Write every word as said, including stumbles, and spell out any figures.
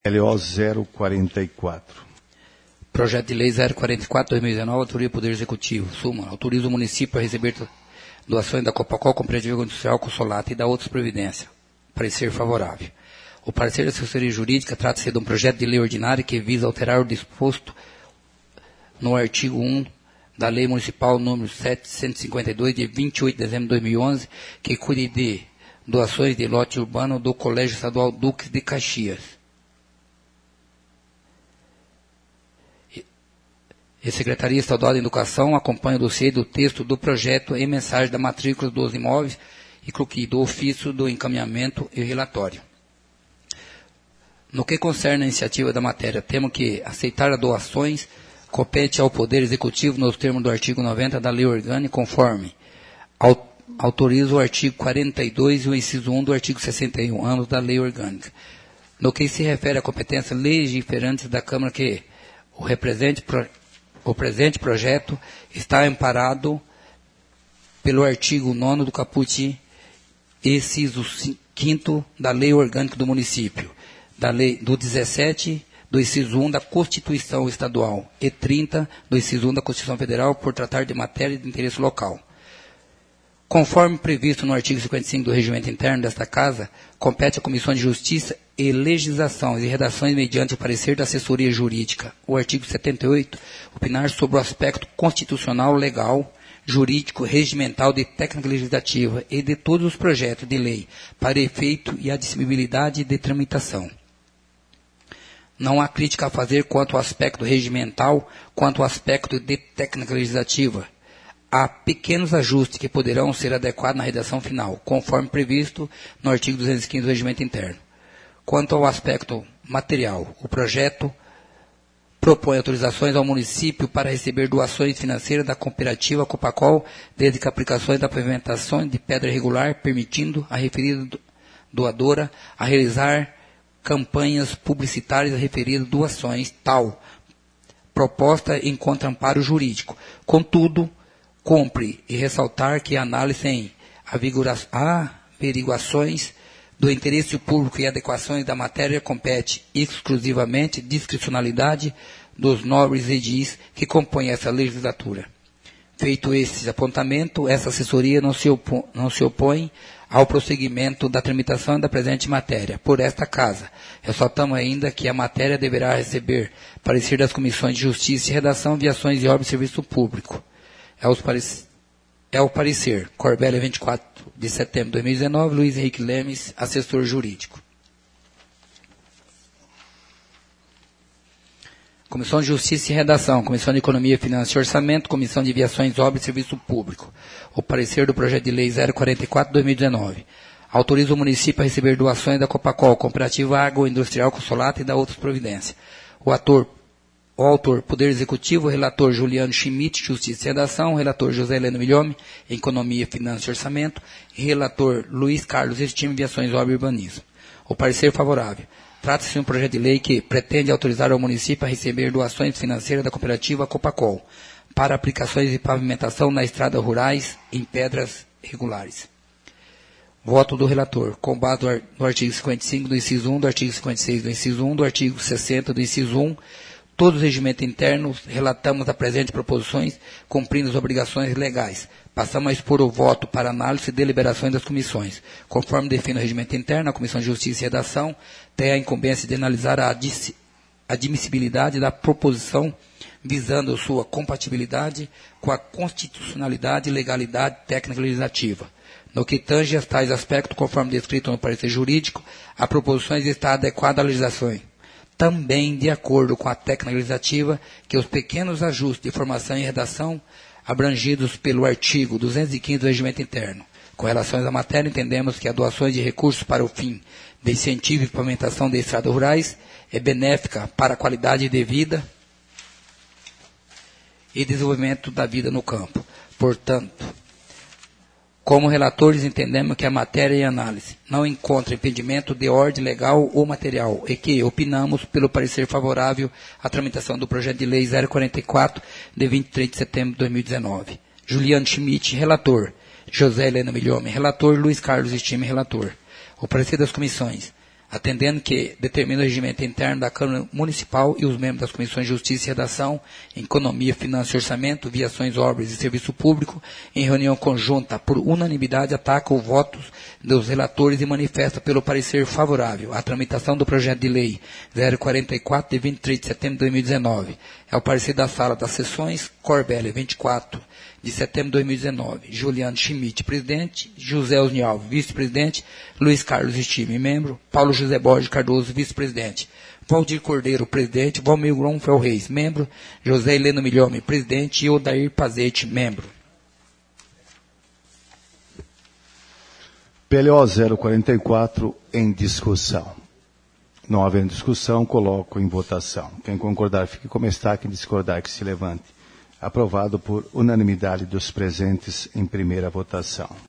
L O zero quarenta e quatro. Projeto de Lei zero quarenta e quatro barra dois mil e dezenove, autoria do Poder Executivo. Suma, autoriza o município a receber doações da Copacol, Cooperativa Industrial Consolata e da outras providências. Parecer favorável. O parecer da assessoria jurídica trata-se de um projeto de lei ordinária que visa alterar o disposto no artigo um da Lei Municipal número setecentos e cinquenta e dois, de vinte e oito de dezembro de dois mil e onze, que cuide de doações de lote urbano do Colégio Estadual Duques de Caxias. E a Secretaria Estadual de Educação acompanha o dossiê do texto do projeto e mensagem da matrícula dos imóveis e do ofício do encaminhamento e relatório. No que concerne a iniciativa da matéria, temos que aceitar as doações compete ao Poder Executivo nos termos do artigo noventa da Lei Orgânica, conforme autoriza o artigo quarenta e dois e o inciso um do artigo sessenta e um, ambos da Lei Orgânica. No que se refere à competência legiferante da Câmara, que o represente O presente projeto está amparado pelo artigo nono do caput, inciso quinto da Lei Orgânica do Município, da lei do dezessete, do inciso um da Constituição Estadual e trinta do inciso um da Constituição Federal, por tratar de matéria de interesse local. Conforme previsto no artigo cinquenta e cinco do Regimento Interno desta Casa, compete à Comissão de Justiça e Legislação e redações mediante o parecer da assessoria jurídica, o artigo setenta e oito, opinar sobre o aspecto constitucional, legal, jurídico, regimental, de técnica legislativa e de todos os projetos de lei para efeito e admissibilidade de tramitação. Não há crítica a fazer quanto ao aspecto regimental, quanto ao aspecto de técnica legislativa. Há pequenos ajustes que poderão ser adequados na redação final, conforme previsto no artigo duzentos e quinze do Regimento Interno. Quanto ao aspecto material, o projeto propõe autorizações ao município para receber doações financeiras da cooperativa Copacol, desde que aplicações da pavimentação de pedra irregular, permitindo a referida doadora a realizar campanhas publicitárias referidas doações, tal proposta encontra amparo jurídico. Contudo, cumpre e ressaltar que a análise em averiguações do interesse público e adequações da matéria compete exclusivamente discricionalidade dos nobres edis que compõem essa legislatura. Feito esse apontamento, essa assessoria não se, opõe, não se opõe ao prosseguimento da tramitação da presente matéria por esta Casa. Ressaltamos ainda que a matéria deverá receber parecer das Comissões de Justiça e Redação, Viações e Obras de Serviço Público. É, os parec... é o parecer, Corbélia, vinte e quatro de setembro de dois mil e dezenove, Luiz Henrique Lemes, assessor jurídico. Comissão de Justiça e Redação, Comissão de Economia, Finanças e Orçamento, Comissão de Viações, Obras e Serviço Público. O parecer do projeto de lei zero quarenta e quatro barra dois mil e dezenove. Autoriza o município a receber doações da Copacol, Cooperativa Agroindustrial Consolata e da outras providências. O ator O autor, Poder Executivo, relator Juliano Schmidt, Justiça e Redação, relator José Heleno Milhome, Economia, Finanças e Orçamento, e relator Luiz Carlos Estime, Viações, Obras e Urbanismo. O parecer favorável. Trata-se de um projeto de lei que pretende autorizar ao município a receber doações financeiras da cooperativa Copacol para aplicações de pavimentação nas estradas rurais em pedras regulares. Voto do relator, com base no artigo cinquenta e cinco do inciso um, do artigo cinquenta e seis do inciso um, do artigo sessenta do inciso um, todos os regimentos internos, relatamos as presentes proposições, cumprindo as obrigações legais. Passamos a expor o voto para análise e deliberações das comissões. Conforme define o regimento interno, a Comissão de Justiça e Redação tem a incumbência de analisar a admissibilidade da proposição, visando sua compatibilidade com a constitucionalidade e legalidade técnica legislativa. No que tange a tais aspectos, conforme descrito no parecer jurídico, a proposição está adequada à legislação. Também de acordo com a técnica legislativa, que os pequenos ajustes de formação e redação abrangidos pelo artigo duzentos e quinze do Regimento Interno. Com relação à matéria, entendemos que as doações de recursos para o fim de incentivo e pavimentação de estradas rurais é benéfica para a qualidade de vida e desenvolvimento da vida no campo. Portanto, como relatores, entendemos que a matéria em análise não encontra impedimento de ordem legal ou material e que opinamos pelo parecer favorável à tramitação do projeto de lei zero quarenta e quatro, de vinte e três de setembro de dois mil e dezenove. Juliano Schmidt, relator. José Heleno Milhome, relator. Luiz Carlos Estime, relator. O parecer das comissões. atendendo que determina o regimento interno da Câmara Municipal e os membros das Comissões de Justiça e Redação, Economia, Finanças e Orçamento, Viações, Obras e Serviço Público, em reunião conjunta, por unanimidade, atacam os votos dos relatores e manifesta pelo parecer favorável à tramitação do projeto de lei zero quarenta e quatro, de vinte e três de setembro de dois mil e dezenove. É o parecer da Sala das Sessões, Corbélia, vinte e quatro de setembro de dois mil e dezenove. Juliano Schmidt, presidente. José Osnialvo, vice-presidente. Luiz Carlos Estime, membro. Paulo José Borges Cardoso, vice-presidente. Valdir Cordeiro, presidente. Valmir Gronfel Reis, membro. José Heleno Milhome, presidente. E Odair Pazete, membro. P L O zero quarenta e quatro em discussão. Não havendo discussão, coloco em votação. Quem concordar, fique como está. Quem discordar, que se levante. Aprovado por unanimidade dos presentes em primeira votação.